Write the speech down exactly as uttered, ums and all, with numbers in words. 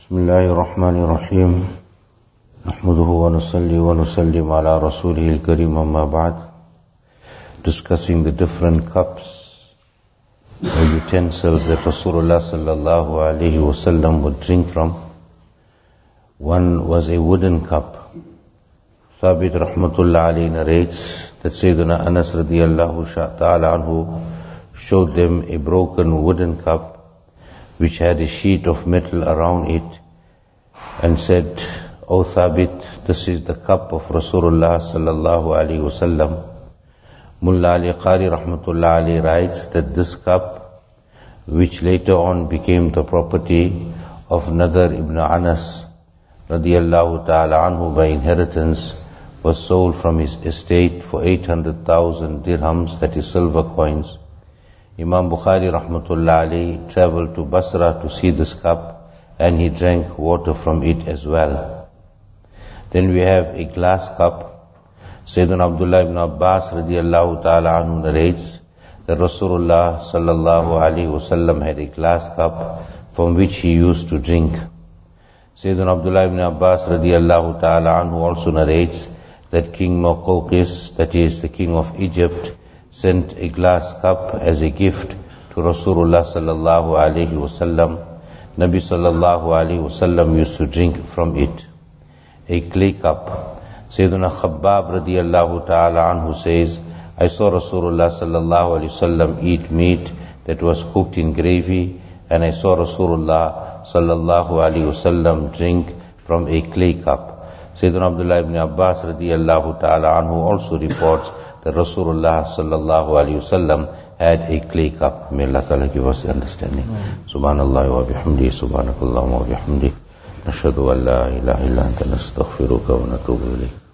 بسم الله الرحمن الرحيم نحمده ونصلي ونسلم على رسوله الكريم أما بعد. Discussing the different cups or utensils that Rasulullah sallallahu alaihi wasallam would drink from. One was a wooden cup. Thabit rahmatullah alayhi narrates that Sayyidina Anas radiyallahu ta'ala anhu showed them a broken wooden cup which had a sheet of metal around it, and said, O Thabit, this is the cup of Rasulullah sallallahu alaihi wasallam. Mullah Ali Qari rahmatullah alayhi writes that this cup, which later on became the property of Nadar ibn Anas radiyallahu ta'ala anhu by inheritance, was sold from his estate for eight hundred thousand dirhams, that is silver coins. Imam Bukhari rahmatullah alayhi traveled to Basra to see this cup, and he drank water from it as well. Then we have a glass cup. Sayyidina Abdullah ibn Abbas radiyallahu ta'ala anhu narrates that Rasulullah sallallahu alayhi wasallam had a glass cup from which he used to drink. Sayyidina Abdullah ibn Abbas radiyallahu ta'ala anhu also narrates that King Muqawqis, that is the king of Egypt, sent a glass cup as a gift to Rasulullah sallallahu alayhi wasallam. Nabi sallallahu alayhi wasallam used to drink from it. A clay cup. Sayyidina Khabbab radiyallahu ta'ala anhu says, I saw Rasulullah sallallahu alayhi wasallam eat meat that was cooked in gravy, and I saw Rasulullah sallallahu alayhi wasallam drink from a clay cup. Sayyidina Abdullah ibn Abbas radiyallahu ta'ala anhu also reports that Rasulullah sallallahu alayhi wasallam had a clay cup. May Allah Ta'ala give us the understanding. Subhanallah wa bihamdi, subhanakallah wa bihamdi. Nashhadu an la ilaha illa anta nastaghfiruka wa natubu ilayk.